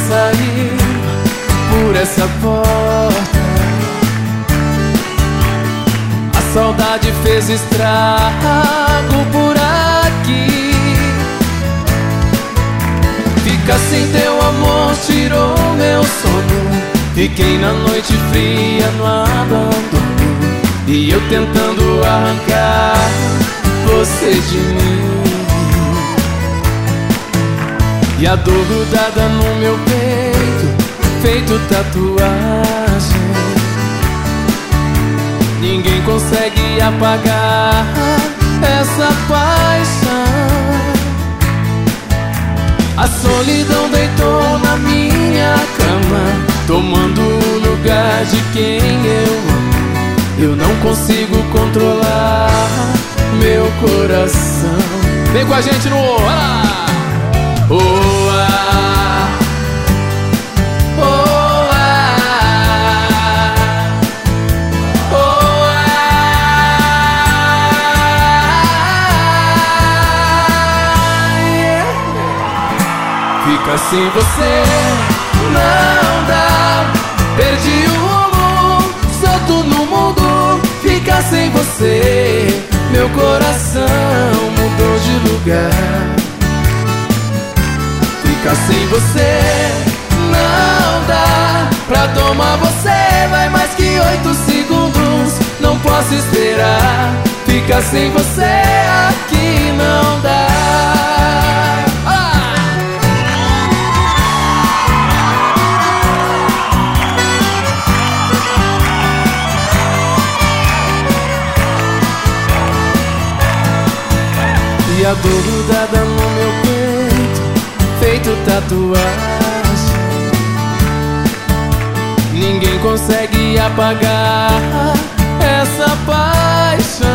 sair por essa porta. A saudade fez estrago por aqui. Ficar sem teu amor tirou meu sono. Fiquei na noite fria no abandono, e eu tentando arrancar você de mim. E a dor grudada no meu peito, feito tatuagem. Ninguém consegue apagar essa paixão. A solidão deitou na minha cama, tomando o lugar de quem eu amo. Eu não consigo controlar meu coração. Vem com a gente no olha lá! Oh, ah, oh, ah, oh, ah, yeah. Fica sem você, não dá. Perdi o rumo, solto no mundo. Fica sem você, meu coração mudou de lugar. Ficar sem você não dá. Pra tomar você vai mais que 8 segundos. Não posso esperar. Ficar sem você aqui não dá. E a dor grudada no meu peito, feito tatuagem. Ninguém consegue apagar essa paixão.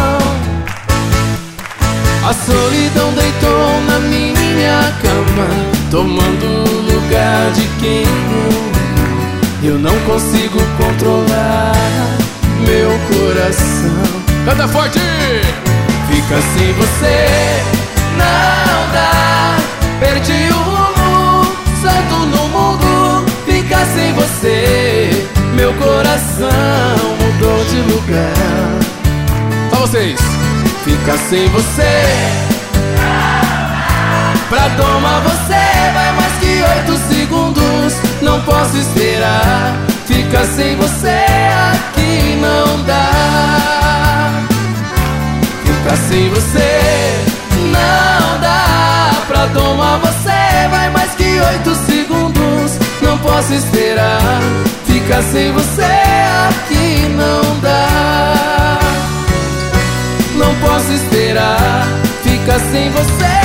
A solidão deitou na minha cama, tomando o lugar de quem eu amo. Eu não consigo controlar meu coração. Canta forte! Fica sem você, não dá. Perdi o rumo, solto no mundo. Fica sem você, meu coração mudou de lugar. Só vocês. Fica sem você, pra tomar você vai mais que 8 segundos. Não posso esperar. Fica sem você aqui não dá. Fica sem você não dá. Pra tomar você vai mais que 8 segundos. Não posso esperar. Fica sem você aqui não dá. Não posso esperar. Fica sem você.